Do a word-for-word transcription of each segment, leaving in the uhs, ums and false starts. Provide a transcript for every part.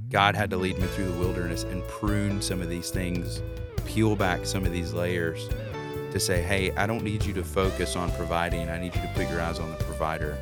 God had to lead me through the wilderness and prune some of these things, peel back some of these layers to say, hey, I don't need you to focus on providing. I need you to put your eyes on the provider.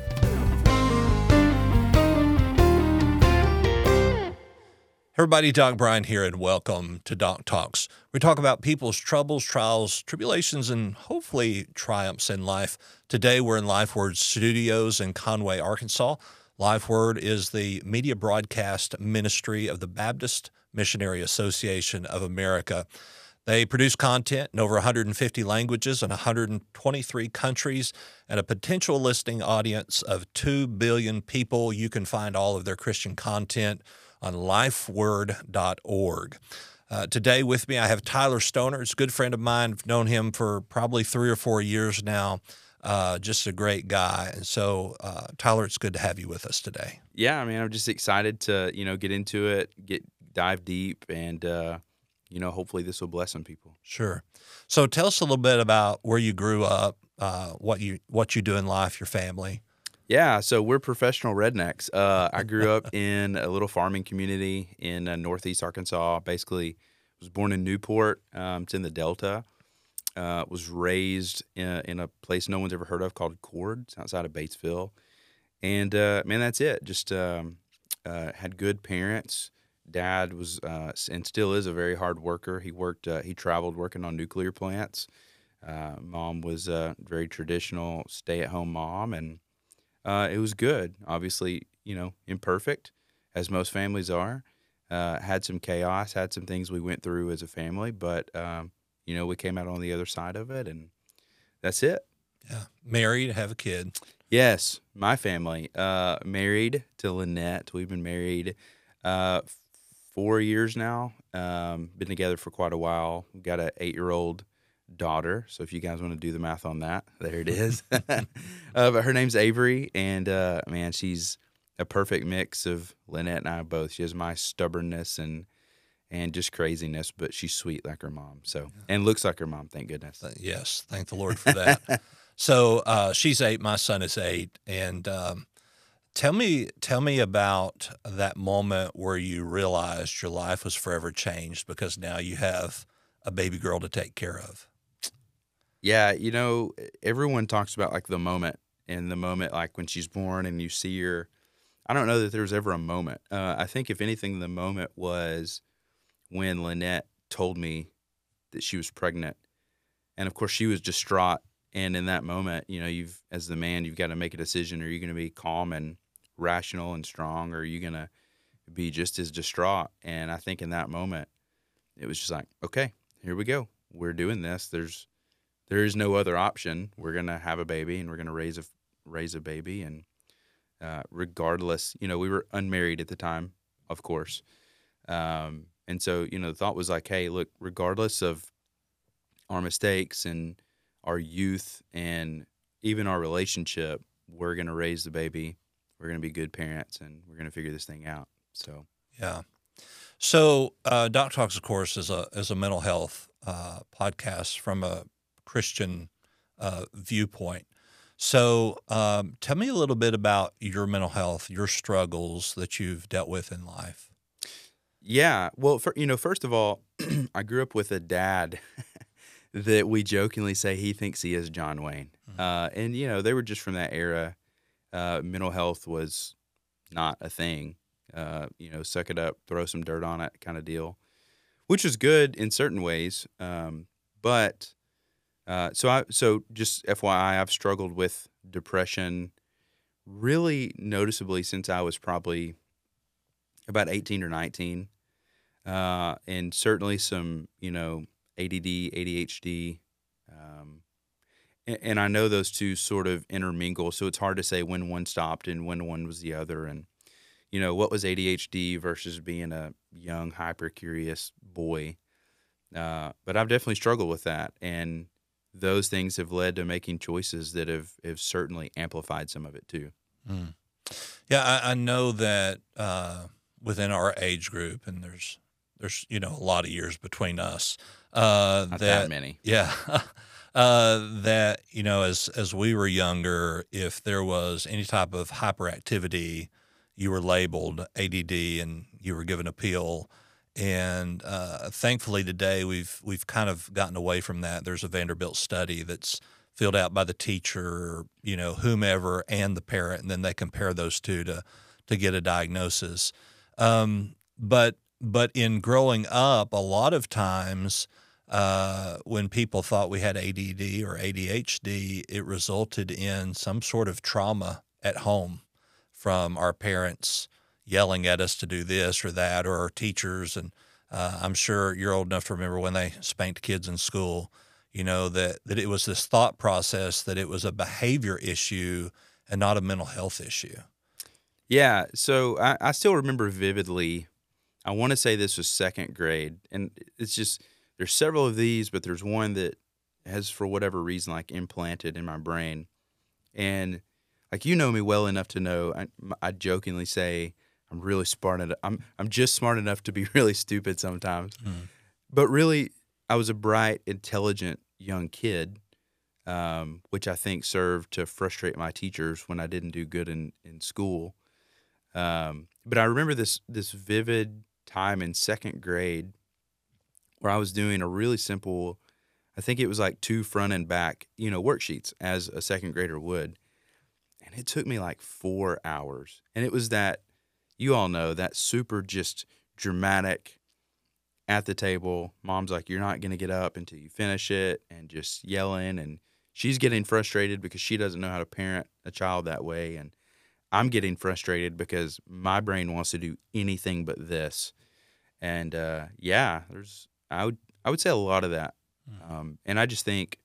Everybody, Doc Bryan here, and welcome to Doc Talks. We talk about people's troubles, trials, tribulations, and hopefully triumphs in life. Today, we're in LifeWord Studios in Conway, Arkansas. LifeWord is the media broadcast ministry of the Baptist Missionary Association of America. They produce content in over one hundred fifty languages in one hundred twenty-three countries and a potential listening audience of two billion people. You can find all of their Christian content on lifeword dot org. Uh, today with me, I have Tyler Stoner. It's a good friend of mine. I've known him for probably three or four years now. Uh, just a great guy. And so, uh, Tyler, it's good to have you with us today. Yeah, I mean, I'm just excited to, you know, get into it, get dive deep, and, uh, you know, hopefully this will bless some people. Sure. So tell us a little bit about where you grew up, uh, what you what you do in life, your family. Yeah, so we're professional rednecks. Uh, I grew up in a little farming community in uh, northeast Arkansas. Basically, was born in Newport. Um, it's in the Delta. Uh, was raised in, in a place no one's ever heard of called Cord. It's outside of Batesville. And, uh, man, that's it. Just um, uh, had good parents. Dad was uh, and still is a very hard worker. He worked. Uh, he traveled working on nuclear plants. Uh, mom was a very traditional stay-at-home mom, and Uh, it was good. Obviously, you know, imperfect, as most families are. Uh, had some chaos, had some things we went through as a family, but, um, you know, we came out on the other side of it, and that's it. Yeah. Married, have a kid. Yes, my family. Uh, married to Lynette. We've been married uh, four years now. Um, been together for quite a while. We've got an eight-year-old daughter, so if you guys want to do the math on that, there it is. uh, but her name's Avery, and uh, man, she's a perfect mix of Lynette and I both. She has my stubbornness and and just craziness, but she's sweet like her mom. So and looks like her mom, thank goodness. Yes, thank the Lord for that. So uh, she's eight, my son is eight, and um, tell me tell me about that moment where you realized your life was forever changed because now you have a baby girl to take care of. Yeah, you know, everyone talks about, like, the moment, and the moment, like, when she's born and you see her. I don't know that there was ever a moment. Uh, I think, if anything, the moment was when Lynette told me that she was pregnant. And, of course, she was distraught, and in that moment, you know, you've as the man, you've got to make a decision. Are you going to be calm and rational and strong, or are you going to be just as distraught? And I think in that moment, it was just like, okay, here we go. We're doing this. There's There is no other option. We're going to have a baby, and we're going to raise a raise a baby. And uh, regardless, you know, we were unmarried at the time, of course. Um, and so, you know, the thought was like, hey, look, regardless of our mistakes and our youth and even our relationship, we're going to raise the baby. We're going to be good parents, and we're going to figure this thing out. So, yeah. So, uh, Doc Talks, of course, is a is a mental health uh, podcast from a Christian uh, viewpoint. So um, tell me a little bit about your mental health, your struggles that you've dealt with in life. Yeah. Well, for, you know, first of all, I grew up with a dad that we jokingly say he thinks he is John Wayne. Mm-hmm. Uh, and, you know, they were just from that era. Uh, mental health was not a thing. Uh, you know, suck it up, throw some dirt on it kind of deal, which was good in certain ways. Um, but Uh, so I, so just F Y I, I've struggled with depression really noticeably since I was probably about eighteen or nineteen. Uh, and certainly some, you know, A D D, A D H D. Um, and, and I know those two sort of intermingle. So it's hard to say when one stopped and when one was the other. And, you know, what was A D H D versus being a young, hyper curious boy. Uh, but I've definitely struggled with that. And those things have led to making choices that have, have certainly amplified some of it too. Mm. Yeah, I, I know that uh, within our age group, and there's there's you know a lot of years between us. Uh, Not that, that many. Yeah, uh, that you know as as we were younger, if there was any type of hyperactivity, you were labeled A D D and you were given a pill. And uh, thankfully today we've we've kind of gotten away from that. There's a Vanderbilt study that's filled out by the teacher, you know, whomever, and the parent, and then they compare those two to to get a diagnosis. Um, but but in growing up, a lot of times uh, when people thought we had A D D or A D H D, it resulted in some sort of trauma at home from our parents yelling at us to do this or that, or our teachers. And uh, I'm sure you're old enough to remember when they spanked kids in school, you know, that, that it was this thought process that it was a behavior issue and not a mental health issue. Yeah, so I, I still remember vividly, I want to say this was second grade, and it's just, there's several of these, but there's one that has, for whatever reason, like implanted in my brain. And like, you know me well enough to know, I, I jokingly say, I'm really smart enough. I'm I'm just smart enough to be really stupid sometimes. Mm. But really, I was a bright, intelligent young kid, um, which I think served to frustrate my teachers when I didn't do good in, in school. Um, but I remember this this vivid time in second grade where I was doing a really simple, I think it was like two front and back, you know, worksheets as a second grader would. And it took me like four hours. And it was that, you all know, that super just dramatic at the table. Mom's like, you're not going to get up until you finish it, and just yelling. And she's getting frustrated because she doesn't know how to parent a child that way. And I'm getting frustrated because my brain wants to do anything but this. And uh, yeah, there's I would I would say a lot of that. Mm. Um, and I just think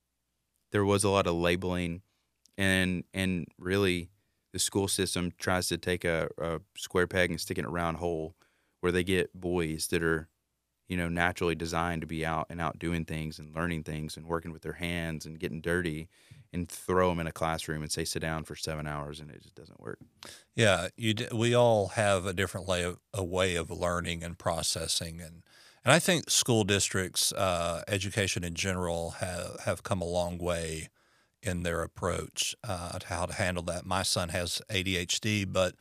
there was a lot of labeling, and and really, the school system tries to take a, a square peg and stick it in a round hole, where they get boys that are, you know, naturally designed to be out and out doing things and learning things and working with their hands and getting dirty, and throw them in a classroom and say, sit down for seven hours, and it just doesn't work. Yeah, you d- we all have a different way of, a way of learning and processing. And, and I think school districts, uh, education in general, have, have come a long way in their approach uh, to how to handle that. My son has A D H D, but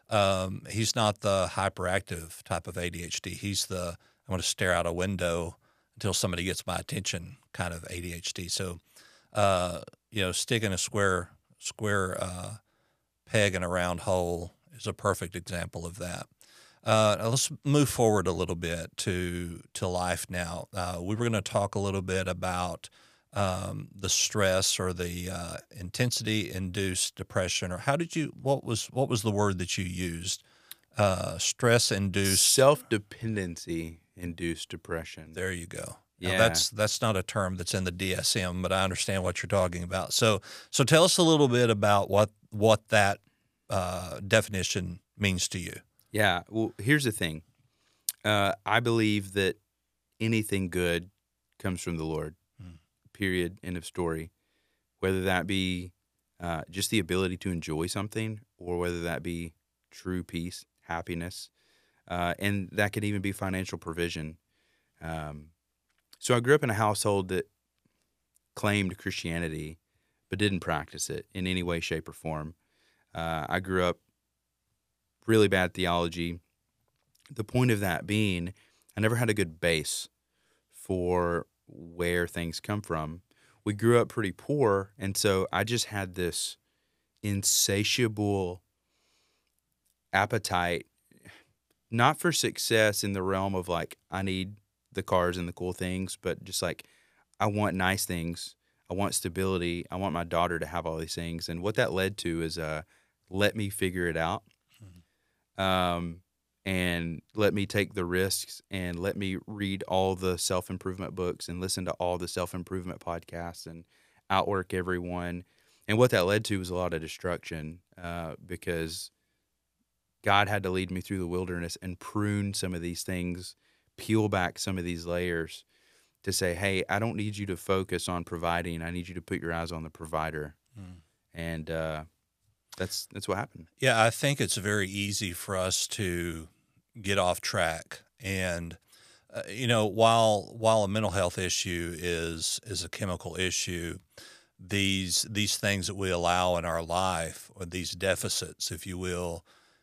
um, he's not the hyperactive type of A D H D. He's the, I want to stare out a window until somebody gets my attention kind of A D H D. So, uh, you know, sticking a square, square uh, peg in a round hole is a perfect example of that. Uh, now let's move forward a little bit to, to life now. Uh, we were going to talk a little bit about Um, the stress or the uh, intensity-induced depression, or how did you? What was what was the word that you used? Uh, stress-induced self-dependency-induced depression. There you go. Yeah, now that's that's not a term that's in the D S M, but I understand what you're talking about. So so tell us a little bit about what what that uh, definition means to you. Yeah. Well, here's the thing. Uh, I believe that anything good comes from the Lord. Period. End of story. Whether that be uh, just the ability to enjoy something, or whether that be true peace, happiness, uh, and that could even be financial provision. Um, so I grew up in a household that claimed Christianity, but didn't practice it in any way, shape, or form. Uh, I grew up really bad theology. The point of that being, I never had a good base for where things come from. We grew up pretty poor, and so I just had this insatiable appetite, not for success in the realm of like, I need the cars and the cool things, but just like, I want nice things. I want stability. I want my daughter to have all these things. And what that led to is, uh, let me figure it out. Mm-hmm. Um, and let me take the risks, and let me read all the self-improvement books and listen to all the self-improvement podcasts and outwork everyone. And what that led to was a lot of destruction, uh, because God had to lead me through the wilderness and prune some of these things, peel back some of these layers to say, hey, I don't need you to focus on providing. I need you to put your eyes on the provider. Mm. And, uh, That's that's what happened. Yeah, I think it's very easy for us to get off track, and uh, you know, while while a mental health issue is is a chemical issue, these these things that we allow in our life, or these deficits, if you will,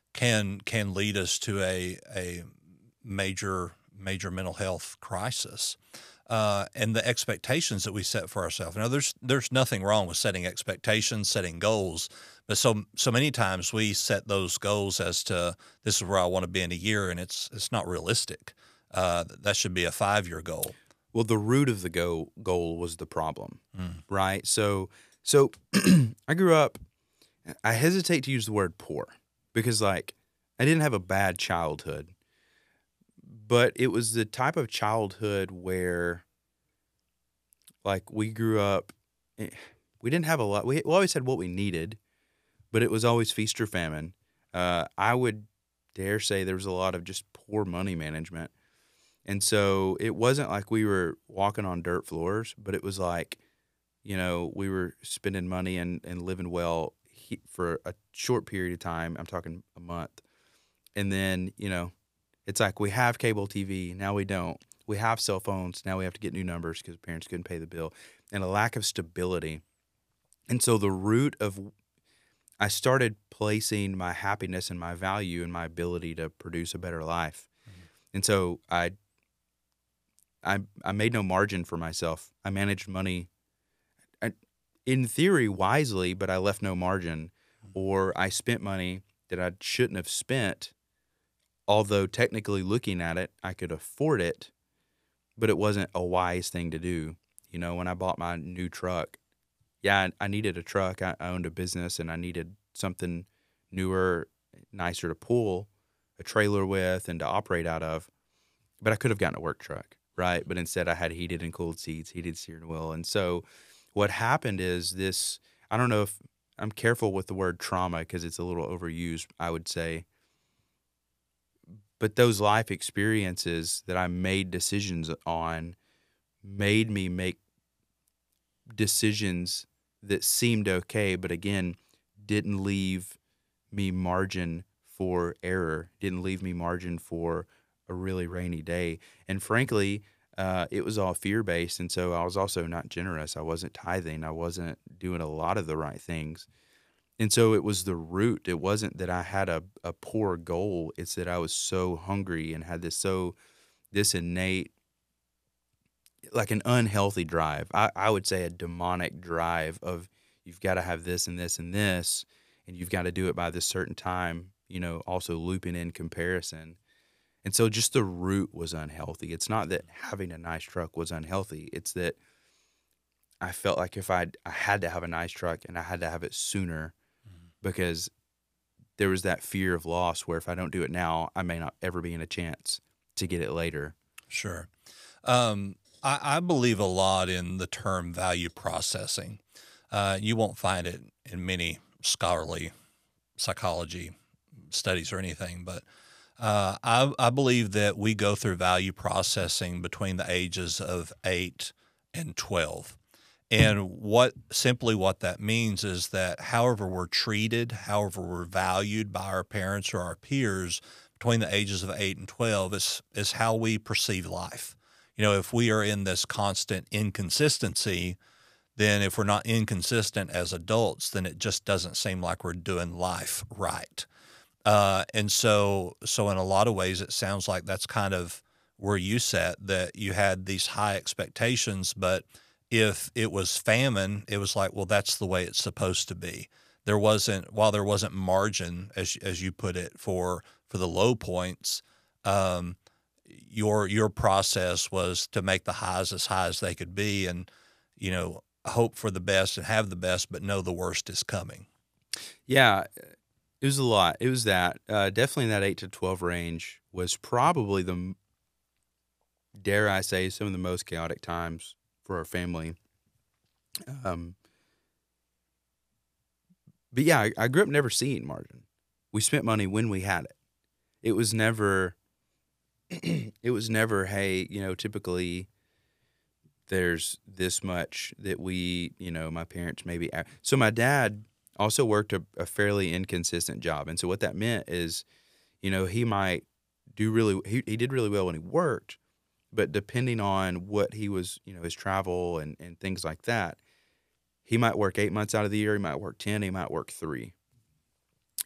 can can lead us to a a major major mental health crisis. Uh, and the expectations that we set for ourselves. Now, there's there's nothing wrong with setting expectations, setting goals, but so so many times we set those goals as to this is where I want to be in a year, and it's it's not realistic. Uh, that should be a five year goal. Well, the root of the go goal was the problem, Mm. right? So, so I grew up. I hesitate to use the word poor because, like, I didn't have a bad childhood, but it was the type of childhood where, like, we grew up. eh, We didn't have a lot. We, we always had what we needed, but it was always feast or famine. Uh, I would dare say there was a lot of just poor money management. And so it wasn't like we were walking on dirt floors, but it was like, you know, we were spending money and, and living well he, for a short period of time. I'm talking a month. And then, you know, it's like we have cable T V, now we don't. We have cell phones, now we have to get new numbers because parents couldn't pay the bill. And a lack of stability. And so the root of, I started placing my happiness and my value in my ability to produce a better life. Mm-hmm. And so I I I made no margin for myself. I managed money, I, in theory, wisely, but I left no margin, or I spent money that I shouldn't have spent. Although technically looking at it, I could afford it, but it wasn't a wise thing to do. You know, when I bought my new truck, yeah, I, I needed a truck. I, I owned a business, and I needed something newer, nicer to pull a trailer with and to operate out of. But I could have gotten a work truck. Right, but instead I had heated and cooled seats, heated steering wheel. And so what happened is this, I don't know if, I'm careful with the word trauma because it's a little overused, I would say. But those life experiences that I made decisions on made me make decisions that seemed okay, but again, didn't leave me margin for error, didn't leave me margin for a really rainy day. And frankly, uh, it was all fear-based, and so I was also not generous. I wasn't tithing. I wasn't doing a lot of the right things. And so it was the root. It wasn't that I had a, a poor goal. It's that I was so hungry and had this so this innate, like an unhealthy drive. I, I would say a demonic drive of you've got to have this and this and this, and you've got to do it by this certain time, you know, also looping in comparison. And so just the root was unhealthy. It's not that having a nice truck was unhealthy. It's that I felt like if I I had to have a nice truck and I had to have it sooner mm-hmm. because there was that fear of loss where if I don't do it now, I may not ever be in a chance to get it later. Sure. Um, I, I believe a lot in the term value processing. Uh, you won't find it in many scholarly psychology studies or anything, but uh, I, I believe that we go through value processing between the ages of eight and twelve. And what simply what that means is that however we're treated, however we're valued by our parents or our peers between the ages of eight and twelve is, is how we perceive life. You know, if we are in this constant inconsistency, then if we're not inconsistent as adults, then it just doesn't seem like we're doing life right. Uh, and so, so in a lot of ways, it sounds like that's kind of where you sat, that you had these high expectations, but if it was famine, it was like, well, that's the way it's supposed to be. There wasn't, while there wasn't margin, as as you put it, for for the low points, um, your your process was to make the highs as high as they could be, and you know, hope for the best and have the best, but know the worst is coming. Yeah, it was a lot. It was that uh, definitely in that eight to twelve range was probably the, dare I say, some of the most chaotic times for our family. Um, but yeah, I, I grew up never seeing margin. We spent money when we had it. It was never, it was never, hey, you know, typically there's this much that we, you know, my parents maybe. So my dad also worked a, a fairly inconsistent job. And so what that meant is, you know, he might do really, he, he did really well when he worked, but depending on what he was, you know, his travel and, and things like that, he might work eight months out of the year. He might work ten. He might work three.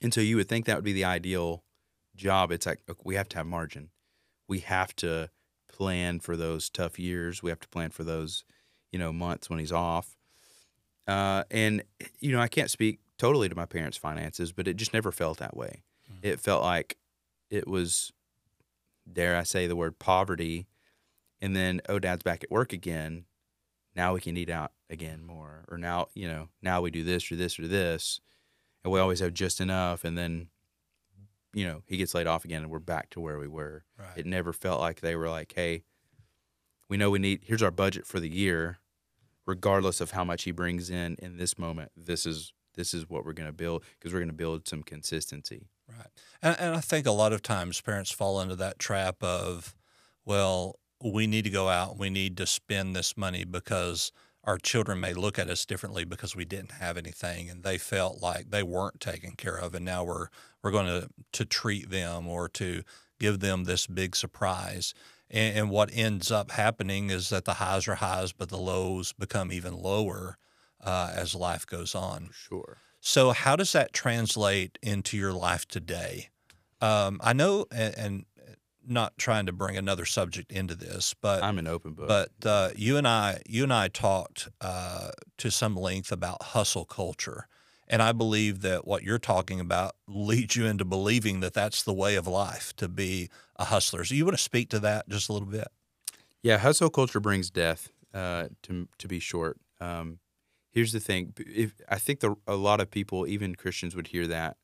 And so you would think that would be the ideal job. It's like, okay, we have to have margin. We have to plan for those tough years. We have to plan for those, you know, months when he's off. Uh, and, you know, I can't speak totally to my parents' finances, but it just never felt that way. Mm-hmm. It felt like it was, dare I say the word, poverty. And then, oh, Dad's back at work again. Now we can eat out again more. Or now, you know, now we do this or this or this. And we always have just enough. And then, you know, he gets laid off again and we're back to where we were. Right. It never felt like they were like, hey, we know we need, here's our budget for the year. Regardless of how much he brings in in this moment, this is this is what we're going to build, because we're going to build some consistency. Right. And, and I think a lot of times parents fall into that trap of, well, we need to go out, we need to spend this money because our children may look at us differently because we didn't have anything and they felt like they weren't taken care of, and now we're we're going to to treat them or to give them this big surprise. And, and what ends up happening is that the highs are highs, but the lows become even lower uh, as life goes on. Sure. So how does that translate into your life today? Um, I know, and, and not trying to bring another subject into this, but I'm an open book. But uh, you and I, you and I talked uh, to some length about hustle culture, and I believe that what you're talking about leads you into believing that that's the way of life, to be a hustler. So you want to speak to that just a little bit? Yeah, hustle culture brings death. Uh, to to be short, um, here's the thing: if I think the, a lot of people, even Christians, would hear that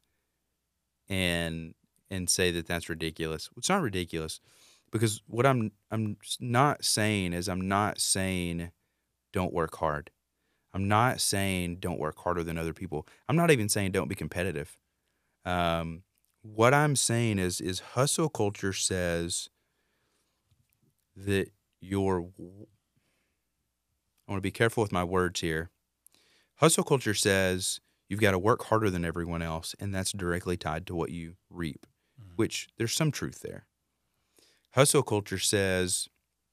and and say that that's ridiculous. It's not ridiculous, because what I'm I'm not saying is I'm not saying don't work hard. I'm not saying don't work harder than other people. I'm not even saying don't be competitive. Um, what I'm saying is is hustle culture says that you're. I want to be careful with my words here. Hustle culture says you've got to work harder than everyone else, and that's directly tied to what you reap, mm-hmm. which there's some truth there. Hustle culture says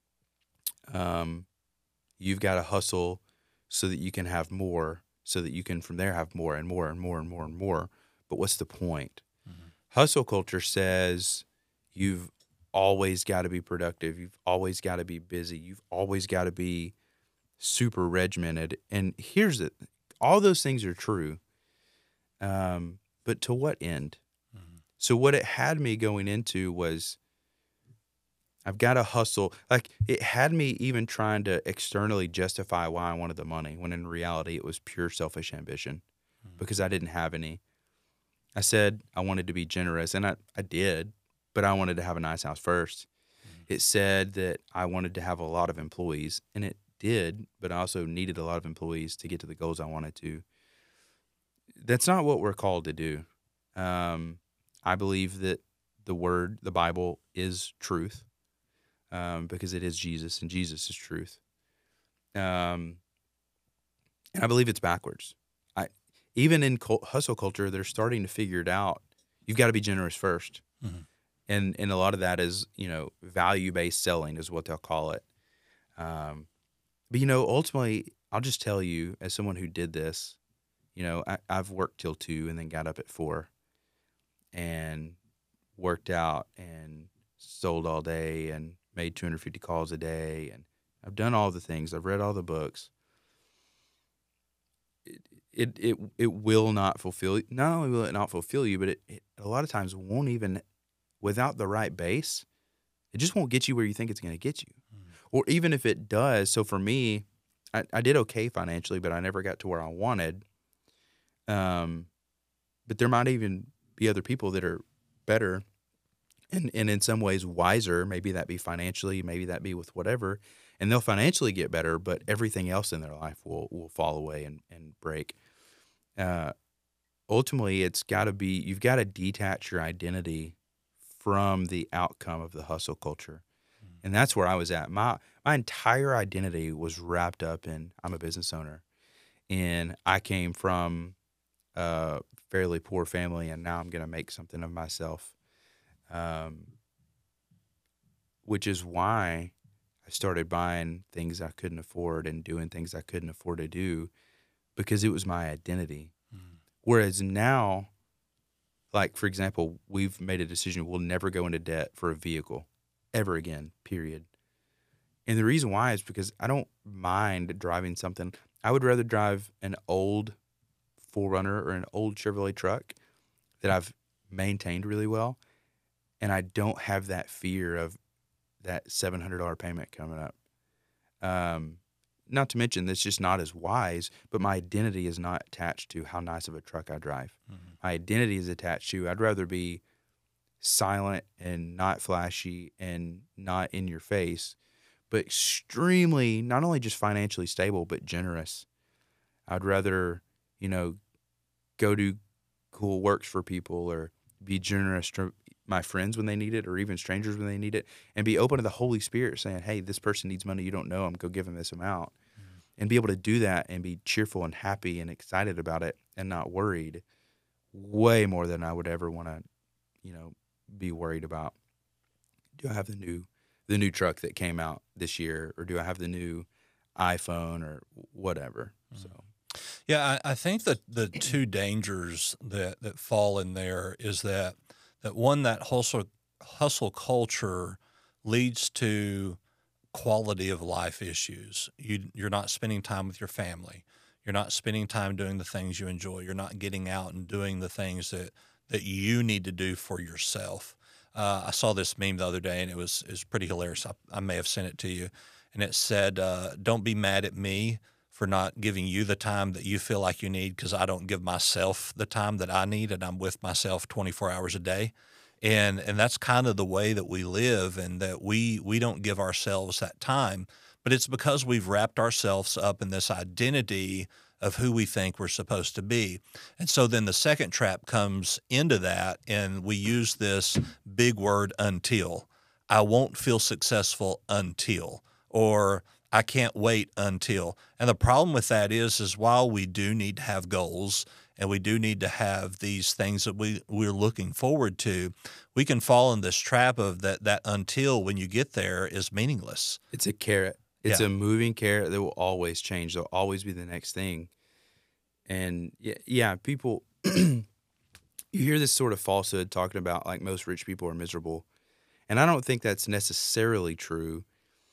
um, you've got to hustle so that you can have more, so that you can from there have more and more and more and more and more. But what's the point? Mm-hmm. Hustle culture says you've always got to be productive. You've always got to be busy. You've always got to be super regimented. And here's it. All those things are true. Um, but to what end? Mm-hmm. So what it had me going into was I've got to hustle. Like, it had me even trying to externally justify why I wanted the money, when in reality it was pure selfish ambition, mm-hmm. because I didn't have any. I said I wanted to be generous, and I, I did, but I wanted to have a nice house first. Mm-hmm. It said that I wanted to have a lot of employees, and it did, but I also needed a lot of employees to get to the goals I wanted to. That's not what we're called to do. Um, I believe that the word, the Bible, is truth, um, because it is Jesus, and Jesus is truth. Um, and I believe it's backwards. I even in cult, hustle culture, they're starting to figure it out. You've got to be generous first, mm-hmm. and and a lot of that is, you know, value based selling is what they'll call it. Um, But, you know, ultimately, I'll just tell you, as someone who did this, you know, I, I've worked till two and then got up at four and worked out and sold all day and made two hundred fifty calls a day. And I've done all the things. I've read all the books. It it it, it will not fulfill you. Not only will it not fulfill you, but it, it a lot of times won't even, without the right base, it just won't get you where you think it's going to get you. Or even if it does, so for me, I, I did okay financially, but I never got to where I wanted. Um, but there might even be other people that are better and, and in some ways wiser. Maybe that be financially, maybe that be with whatever. And they'll financially get better, but everything else in their life will, will fall away and, and break. Uh, ultimately, it's got to be, you've got to detach your identity from the outcome of the hustle culture. And that's where I was at. My my entire identity was wrapped up in I'm a business owner. And I came from a fairly poor family, and now I'm going to make something of myself. Um, which is why I started buying things I couldn't afford and doing things I couldn't afford to do, because it was my identity. Mm. Whereas now Like, for example, we've made a decision we'll never go into debt for a vehicle ever again, period. And the reason why is because I don't mind driving something. I would rather drive an old four runner or an old Chevrolet truck that I've maintained really well, and I don't have that fear of that seven hundred dollars payment coming up. Um, not to mention, that's just not as wise, but my identity is not attached to how nice of a truck I drive. Mm-hmm. My identity is attached to, I'd rather be silent and not flashy and not in your face, but extremely, not only just financially stable, but generous. I'd rather, you know, go do cool works for people or be generous to my friends when they need it or even strangers when they need it, and be open to the Holy Spirit saying, hey, this person needs money. You don't know them. Go give them this amount. Mm-hmm. And be able to do that and be cheerful and happy and excited about it and not worried way more than I would ever want to, you know, be worried about. Do I have the new the new truck that came out this year, or do I have the new iPhone or whatever? Mm-hmm. So, yeah, I, I think that the two dangers that, that fall in there is that that one, that hustle hustle culture leads to quality of life issues. You you're not spending time with your family. You're not spending time doing the things you enjoy. You're not getting out and doing the things that that you need to do for yourself. Uh, I saw this meme the other day, and it was it was pretty hilarious. I, I may have sent it to you, and it said, uh, "Don't be mad at me for not giving you the time that you feel like you need, because I don't give myself the time that I need, and I'm with myself twenty-four hours a day." And and that's kind of the way that we live, and that we we don't give ourselves that time. But it's because we've wrapped ourselves up in this identity of who we think we're supposed to be. And so then the second trap comes into that, and we use this big word, until. I won't feel successful until, or I can't wait until. And the problem with that is, is while we do need to have goals and we do need to have these things that we, we're looking forward to, we can fall in this trap of that, that until when you get there is meaningless. It's a carrot. It's Yeah. a moving carrot that will always change. There'll always be the next thing. And yeah, yeah, people, you hear this sort of falsehood talking about like most rich people are miserable. And I don't think that's necessarily true.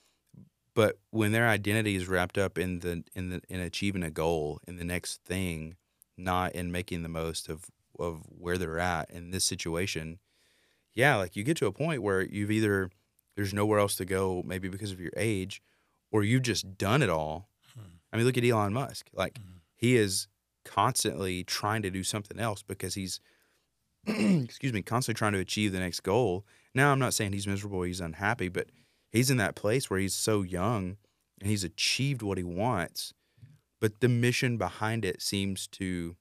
But when their identity is wrapped up in the in the in achieving a goal, in the next thing, not in making the most of of where they're at in this situation, yeah, like you get to a point where you've either there's nowhere else to go, maybe because of your age, or you've just done it all. Hmm. I mean, look at Elon Musk. Like mm-hmm. he is constantly trying to do something else because he's, excuse me, constantly trying to achieve the next goal. Now, I'm not saying he's miserable, he's unhappy, but he's in that place where he's so young and he's achieved what he wants, but the mission behind it seems to,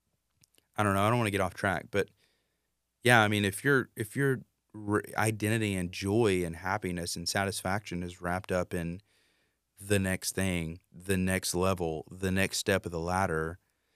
I don't know, I don't want to get off track, but yeah, I mean, if your if your identity and joy and happiness and satisfaction is wrapped up in the next thing, the next level, the next step of the ladder,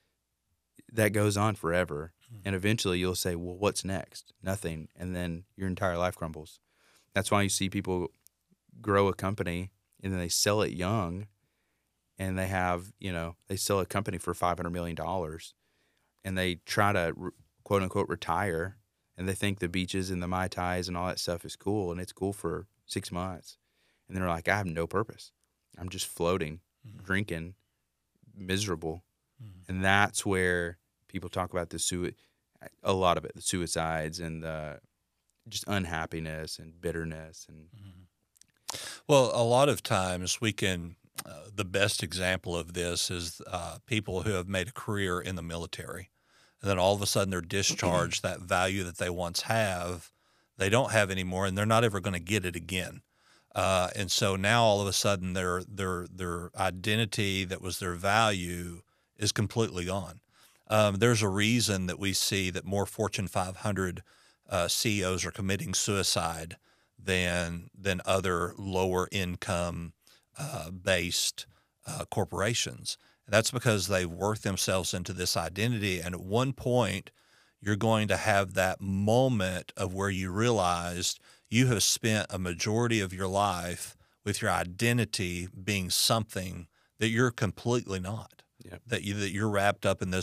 that goes on forever. Mm-hmm. And eventually you'll say, well, what's next? Nothing. And then your entire life crumbles. That's why you see people grow a company and then they sell it young, and they have, you know, they sell a company for five hundred million dollars, and they try to quote unquote retire, and they think the beaches and the Mai Tais and all that stuff is cool, and it's cool for six months. And they're like, I have no purpose. I'm just floating, mm-hmm. drinking, miserable. Mm-hmm. And that's where people talk about the sui- a lot of it, the suicides and the just unhappiness and bitterness. And mm-hmm. Well, a lot of times we can, uh, the best example of this is uh, people who have made a career in the military. And then all of a sudden they're discharged, that value that they once have, they don't have anymore, and they're not ever going to get it again. Uh, and so now all of a sudden their their their identity that was their value is completely gone. Um, there's a reason that we see that more Fortune five hundred uh, C E Os are committing suicide than than other lower income uh, based uh, corporations. And that's because they've worked themselves into this identity, and at one point you're going to have that moment of where you realized you have spent a majority of your life with your identity being something that you're completely not. Yep. That you that you're wrapped up in this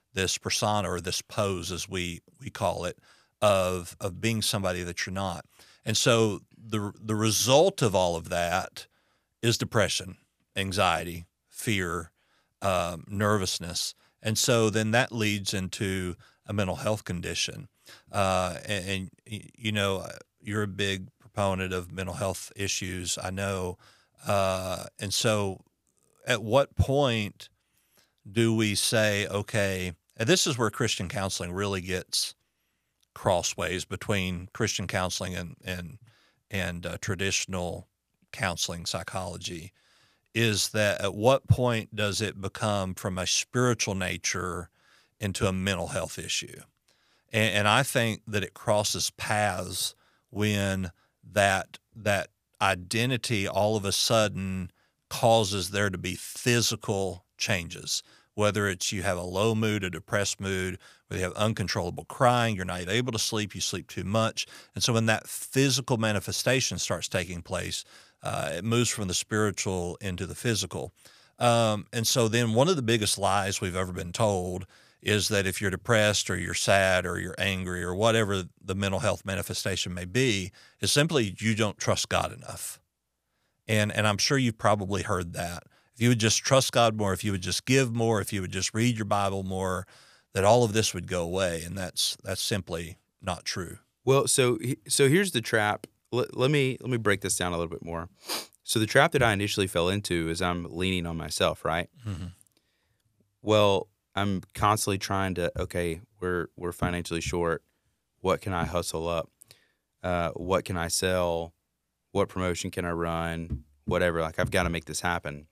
this persona or this pose, as we we call it, of of being somebody that you're not. And so the the result of all of that is depression, anxiety, fear, um, nervousness. And so then that leads into a mental health condition. Uh, and, and, you know, you're a big proponent of mental health issues, I know. Uh, and so at what point do we say, okay, and this is where Christian counseling really gets crossways between Christian counseling and, and, and uh, traditional counseling psychology, is that at what point does it become from a spiritual nature into a mental health issue? And, and I think that it crosses paths when that that identity all of a sudden causes there to be physical changes, whether it's you have a low mood, a depressed mood, whether you have uncontrollable crying, you're not able to sleep, you sleep too much. And so when that physical manifestation starts taking place, uh, it moves from the spiritual into the physical. Um, and so then one of the biggest lies we've ever been told is that if you're depressed or you're sad or you're angry or whatever the mental health manifestation may be, is simply you don't trust God enough. And and I'm sure you've probably heard that. If you would just trust God more, if you would just give more, if you would just read your Bible more, that all of this would go away. And that's that's simply not true. Well, so so here's the trap. Let, let me let me break this down a little bit more. So the trap that I initially fell into is I'm leaning on myself, right? Mm-hmm. Well, I'm constantly trying to, okay, we're we're financially short. What can I hustle up? Uh, what can I sell? What promotion can I run? Whatever. Like, I've got to make this happen.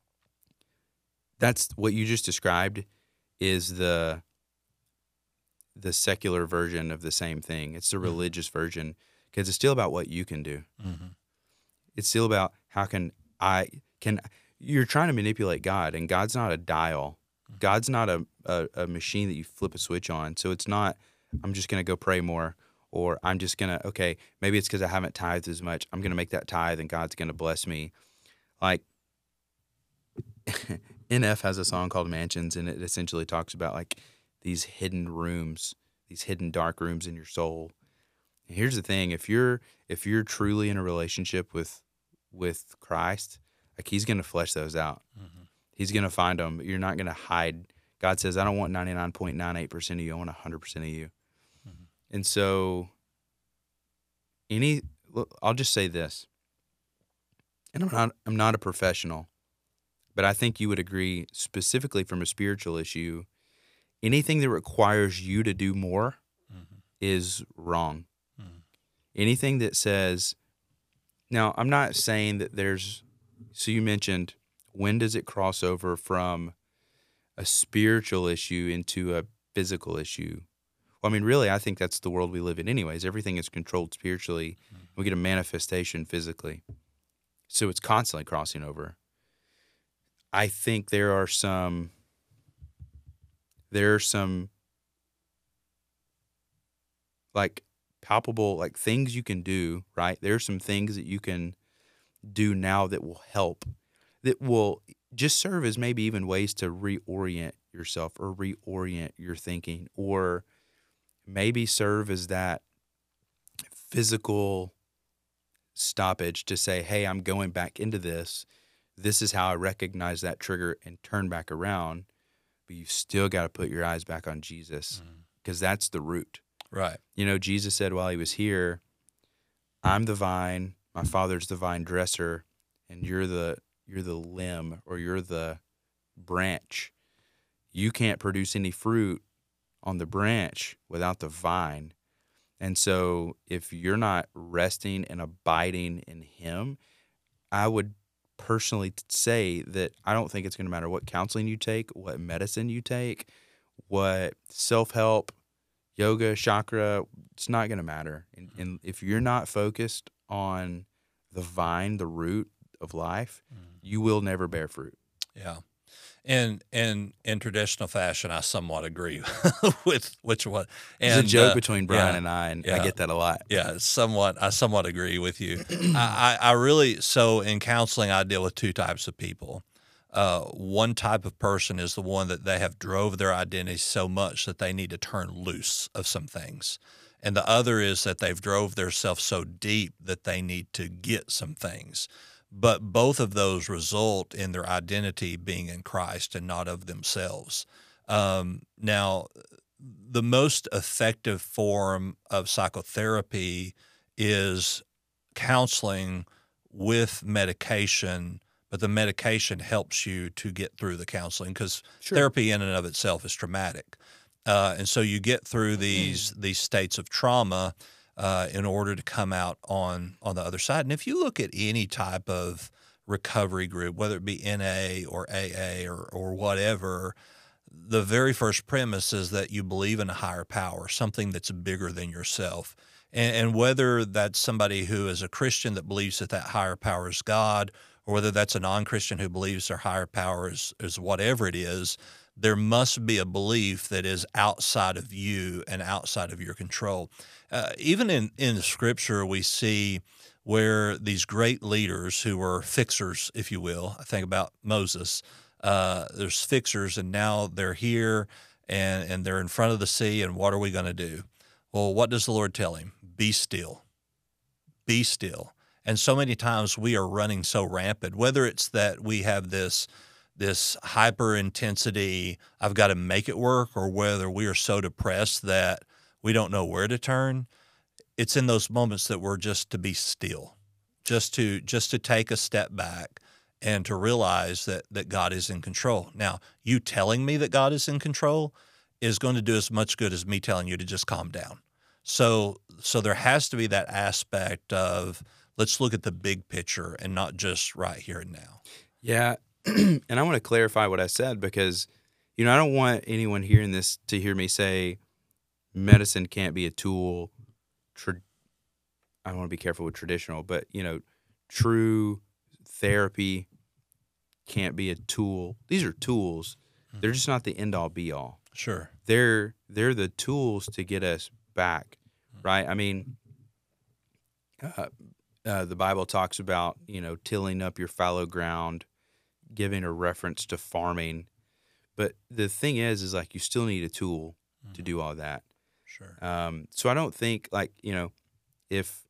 That's what you just described is the the secular version of the same thing. It's the religious version because it's still about what you can do. Mm-hmm. It's still about how can I can you're trying to manipulate God, and God's not a dial. God's not a, a, a machine that you flip a switch on. So it's not, I'm just going to go pray more, or I'm just going to, okay, maybe it's because I haven't tithed as much. I'm going to make that tithe and God's going to bless me. Like, N F has a song called Mansions, and it essentially talks about like these hidden rooms, these hidden dark rooms in your soul. And here's the thing, if you're if you're truly in a relationship with with Christ, like he's going to flesh those out. Mm-hmm. He's going to find them. You're not going to hide. God says, I don't want ninety-nine point nine eight percent of you. I want one hundred percent of you. Mm-hmm. And so any, I'll just say this, and I'm not, I'm not a professional, but I think you would agree specifically from a spiritual issue, anything that requires you to do more mm-hmm. is wrong. Mm-hmm. Anything that says, now I'm not saying that there's, so you mentioned, when does it cross over from a spiritual issue into a physical issue? Well, I mean, really, I think that's the world we live in anyways. Everything is controlled spiritually. Mm-hmm. We get a manifestation physically. So it's constantly crossing over. I think there are some, there are some, like, palpable, like, things you can do, right? There are some things that you can do now that will help, that will just serve as maybe even ways to reorient yourself or reorient your thinking, or maybe serve as that physical stoppage to say, hey, I'm going back into this. This is how I recognize that trigger and turn back around. But you've still got to put your eyes back on Jesus, because mm. that's the root. Right. You know, Jesus said while he was here, I'm the vine, my Father's the vine dresser, and you're the you're the limb, or you're the branch. You can't produce any fruit on the branch without the vine. And so if you're not resting and abiding in him, I would personally say that I don't think it's going to matter what counseling you take, what medicine you take, what self-help, yoga, chakra, it's not going to matter. And, and if you're not focused on the vine, the root of life, mm. you will never bear fruit. Yeah. And and in traditional fashion, I somewhat agree with which one. And, It's a joke uh, between Brian yeah, and I, and yeah, I get that a lot. Yeah, somewhat. I somewhat agree with you. I, I, I really, so in counseling, I deal with two types of people. Uh, one type of person is the one that they have drove their identity so much that they need to turn loose of some things. And the other is that they've drove themselves so deep that they need to get some things. But both of those result in their identity being in Christ and not of themselves. Um, now, the most effective form of psychotherapy is counseling with medication, but the medication helps you to get through the counseling because Sure. therapy in and of itself is traumatic. Uh, and so you get through these these states of trauma uh, in order to come out on on the other side. And if you look at any type of recovery group, whether it be N A or A A or or whatever, the very first premise is that you believe in a higher power, something that's bigger than yourself. And, and whether that's somebody who is a Christian that believes that that higher power is God, or whether that's a non-Christian who believes their higher power is, is whatever it is, there must be a belief that is outside of you and outside of your control. Uh, even in, in Scripture, we see where these great leaders who were fixers, if you will, I think about Moses, uh, there's fixers, and now they're here, and, and they're in front of the sea, and what are we going to do? Well, what does the Lord tell him? Be still. Be still. And so many times we are running so rampant, whether it's that we have this this hyper intensity, I've got to make it work, or whether we are so depressed that we don't know where to turn. It's in those moments that we're just to be still, just to just to take a step back and to realize that that God is in control. Now, you telling me that God is in control is going to do as much good as me telling you to just calm down. So so there has to be that aspect of let's look at the big picture and not just right here and now. Yeah. And I want to clarify what I said because, you know, I don't want anyone hearing this to hear me say medicine can't be a tool. Tra- I want to be careful with traditional, but, you know, true therapy can't be a tool. These are tools. Mm-hmm. They're just not the end all be all. Sure. They're they're the tools to get us back, right? I mean, uh, uh, the Bible talks about, you know, tilling up your fallow ground, giving a reference to farming. But the thing is, is like you still need a tool mm-hmm. to do all that. Sure. Um, so I don't think like, you know, if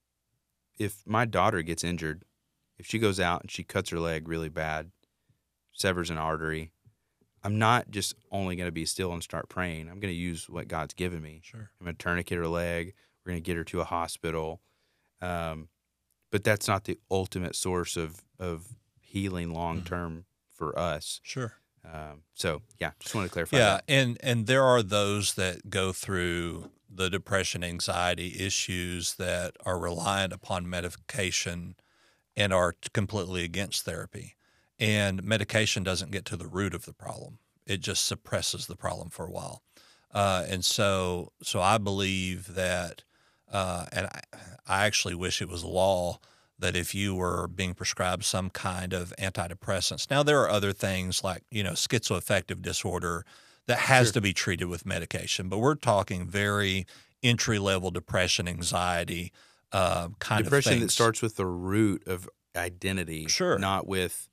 if my daughter gets injured, if she goes out and she cuts her leg really bad, severs an artery, I'm not just only going to be still and start praying. I'm going to use what God's given me. Sure. I'm going to tourniquet her leg. We're going to get her to a hospital. Um, but that's not the ultimate source of, of healing long-term mm-hmm. for us. Sure. Um, so, yeah, just want to clarify yeah, that. and, and there are those that go through the depression, anxiety issues that are reliant upon medication and are completely against therapy. And medication doesn't get to the root of the problem. It just suppresses the problem for a while. Uh, and so so I believe that, uh, and I, I actually wish it was law that if you were being prescribed some kind of antidepressants. Now, there are other things like, you know, schizoaffective disorder that has Sure. to be treated with medication. But we're talking very entry-level depression, anxiety uh, kind Depression of things. that starts with the root of identity, Sure. not with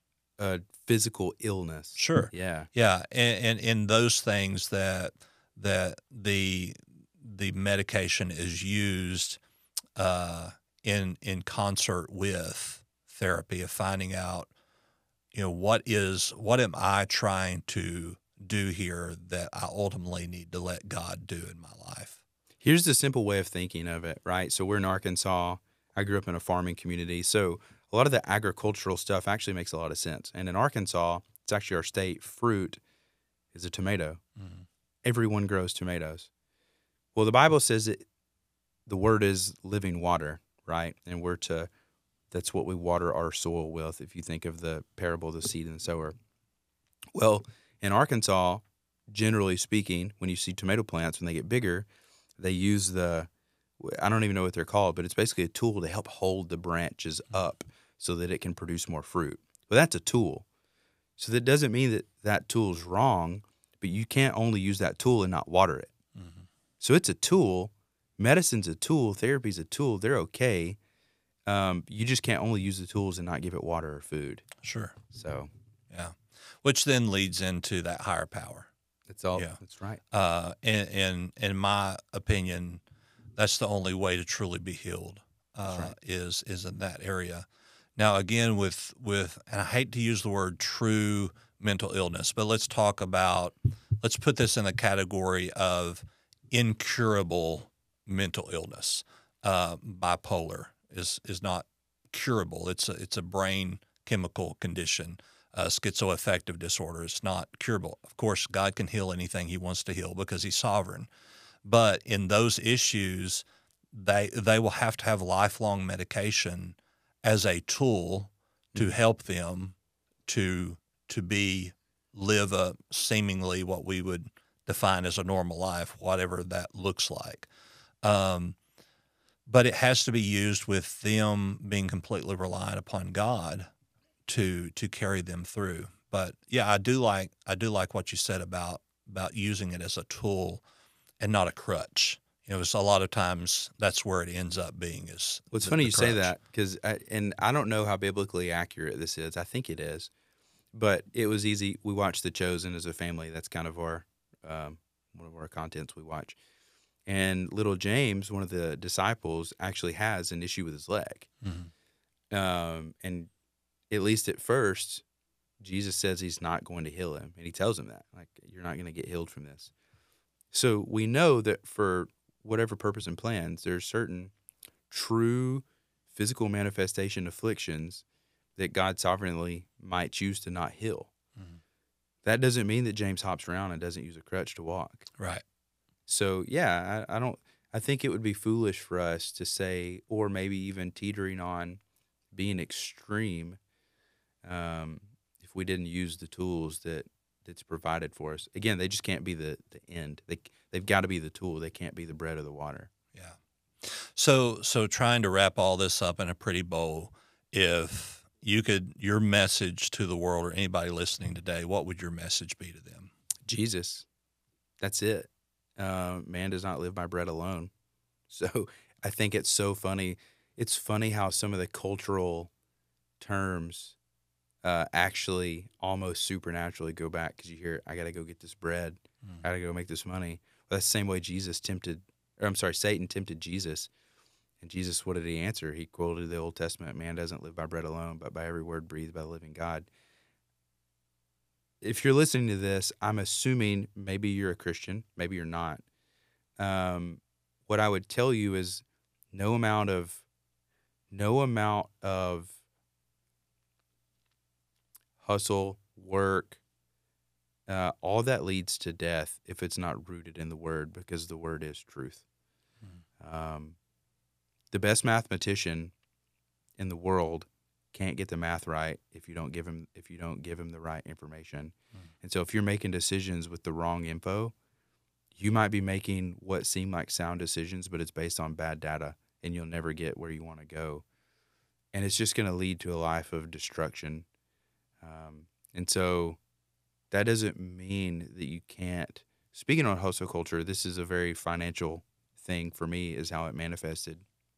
a physical illness. Sure. Yeah. Yeah. And, and in those things that that the the medication is used uh, in in concert with therapy of finding out, you know, what is what am I trying to do here that I ultimately need to let God do in my life. Here's the simple way of thinking of it, right? So we're in Arkansas. I grew up in a farming community. So a lot of the agricultural stuff actually makes a lot of sense. And in Arkansas, it's actually our state fruit is a tomato. Mm-hmm. Everyone grows tomatoes. Well, the Bible says that the word is living water, right? And we're to, that's what we water our soil with, if you think of the parable of the seed and the sower. Well, in Arkansas, generally speaking, when you see tomato plants, when they get bigger, they use the, I don't even know what they're called, but it's basically a tool to help hold the branches up so that it can produce more fruit. Well, that's a tool. So that doesn't mean that that tool is wrong, but you can't only use that tool and not water it. Mm-hmm. So it's a tool. Medicine's a tool. Therapy's a tool. They're okay. Um, you just can't only use the tools and not give it water or food. Sure. So, Yeah. Which then leads into that higher power. That's all. Yeah. That's right. Uh, in, in, in my opinion, that's the only way to truly be healed, uh, right. is, is in that area. Now, again, with, with, and I hate to use the word true mental illness, but let's talk about, let's put this in the category of incurable mental illness. Uh, bipolar is, is not curable. It's a, it's a brain chemical condition. Uh, schizoaffective disorder is not curable. Of course, God can heal anything he wants to heal because he's sovereign. But in those issues, they they will have to have lifelong medication as a tool to help them to to be live a seemingly what we would define as a normal life, whatever that looks like. Um, but it has to be used with them being completely reliant upon God to to carry them through. But yeah, I do like I do like what you said about about using it as a tool and not a crutch. You know, it's a lot of times that's where it ends up being. Is Well, it's the- funny the you say crutch. that because, and I don't know how biblically accurate this is. I think it is, but it was easy. We watched The Chosen as a family. That's kind of our um, one of our contents we watch. And little James, one of the disciples, actually has an issue with his leg. Mhm. Um, and at least at first, Jesus says he's not going to heal him, and he tells him that, like, you're not going to get healed from this. So we know that for whatever purpose and plans, there's certain true physical manifestation afflictions that God sovereignly might choose to not heal. Mhm. That doesn't mean that James hops around and doesn't use a crutch to walk. Right. So yeah, I, I don't. I think it would be foolish for us to say, or maybe even teetering on being extreme, um, if we didn't use the tools that that's provided for us. Again, they just can't be the the end. They they've got to be the tool. They can't be the bread or the water. Yeah. So so trying to wrap all this up in a pretty bow, if you could, your message to the world or anybody listening today, what would your message be to them? Jesus, that's it. Uh, man does not live by bread alone. So I think it's so funny. It's funny how some of the cultural terms uh, actually almost supernaturally go back because you hear, I got to go get this bread. Mm. I got to go make this money. Well, that's the same way Jesus tempted, or I'm sorry, Satan tempted Jesus. And Jesus, what did he answer? He quoted the Old Testament, man doesn't live by bread alone, but by every word breathed by the living God. If you're listening to this, I'm assuming maybe you're a Christian, maybe you're not. Um, what I would tell you is no amount of, no amount of hustle, work, uh, all that leads to death if it's not rooted in the Word, because the Word is truth. Mm. Um, the best mathematician in the world can't get the math right if you don't give him if you don't give him the right information. Mm. And so if you're making decisions with the wrong info, you might be making what seem like sound decisions, but it's based on bad data, and you'll never get where you want to go. And it's just going to lead to a life of destruction. Um, and so that doesn't mean that you can't. Speaking on hustle culture, this is a very financial thing for me, is how it manifested.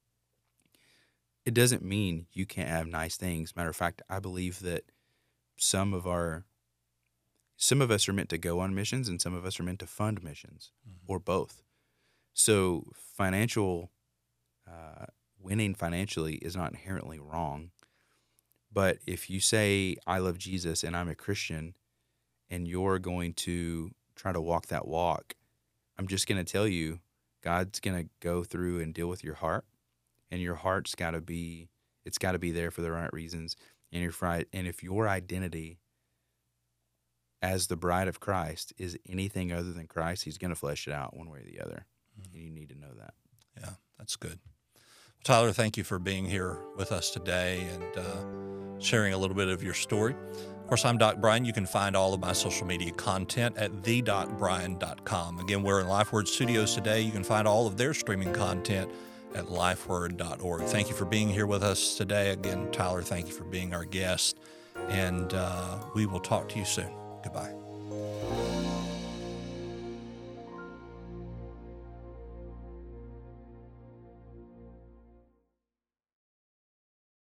It doesn't mean you can't have nice things. Matter of fact, I believe that some of our, some of us are meant to go on missions and some of us are meant to fund missions, mm-hmm. or both. So financial, uh, winning financially is not inherently wrong. But if you say, I love Jesus and I'm a Christian, and you're going to try to walk that walk, I'm just going to tell you, God's going to go through and deal with your heart. And your heart's got to be, it's got to be there for the right reasons. And your fright, and if your identity as the bride of Christ is anything other than Christ, he's going to flesh it out one way or the other. Mm-hmm. And you need to know that. Yeah, that's good. Well, Tyler, thank you for being here with us today and uh, sharing a little bit of your story. Of course, I'm Doc Brian. You can find all of my social media content at the doc brian dot com. Again, we're in LifeWord Studios today. You can find all of their streaming content at lifeword dot org. Thank you for being here with us today. Again, Tyler, thank you for being our guest. And uh, we will talk to you soon. Goodbye.